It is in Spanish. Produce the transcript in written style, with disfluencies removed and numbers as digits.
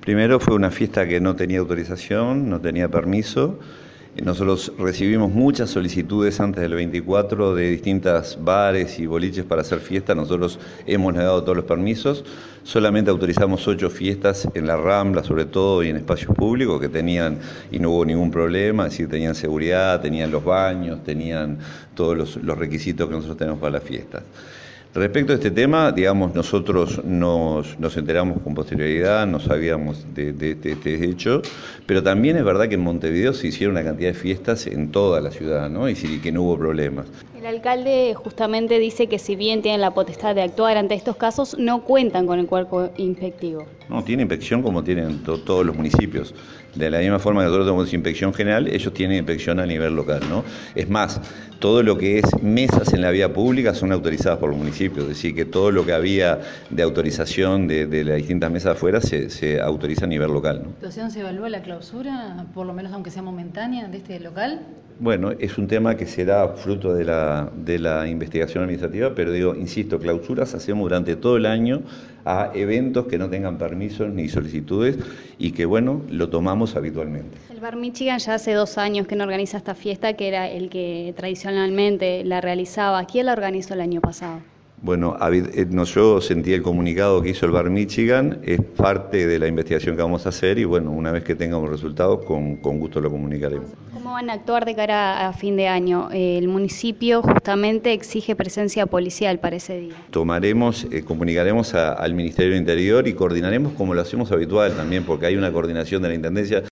Primero fue una fiesta que no tenía autorización, no tenía permiso. Nosotros recibimos muchas solicitudes antes del 24 de distintas bares y boliches para hacer fiesta. Nosotros hemos negado todos los permisos. Solamente autorizamos 8 fiestas en la Rambla, sobre todo, y en espacios públicos que tenían, y no hubo ningún problema, es decir, tenían seguridad, tenían los baños, tenían todos los requisitos que nosotros tenemos para las fiestas. Respecto a este tema, digamos, nosotros nos enteramos con posterioridad, no sabíamos de este hecho, pero también es verdad que en Montevideo se hicieron una cantidad de fiestas en toda la ciudad, ¿no? Y que no hubo problemas. El alcalde justamente dice que si bien tienen la potestad de actuar ante estos casos, no cuentan con el cuerpo inspectivo. No, tiene inspección como tienen todos los municipios. De la misma forma que nosotros tenemos inspección general, ellos tienen inspección a nivel local, ¿no? Es más, todo lo que es mesas en la vía pública son autorizadas por los municipios, es decir, que todo lo que había de autorización de las distintas mesas afuera se autoriza a nivel local, ¿no? ¿La situación se evalúa la clausura, por lo menos aunque sea momentánea, de este local? Bueno, es un tema que será fruto de la investigación administrativa, pero digo, insisto, clausuras hacemos durante todo el año a eventos que no tengan permisos ni solicitudes y que, bueno, lo tomamos habitualmente. El Bar Michigan ya hace 2 años que no organiza esta fiesta, que era el que tradicionalmente la realizaba. ¿Quién la organizó el año pasado? Bueno, yo sentí el comunicado que hizo el Bar Michigan, es parte de la investigación que vamos a hacer y bueno, una vez que tengamos resultados, con gusto lo comunicaremos. ¿Cómo van a actuar de cara a fin de año? El municipio justamente exige presencia policial para ese día. Comunicaremos al Ministerio del Interior y coordinaremos como lo hacemos habitual también, porque hay una coordinación de la Intendencia.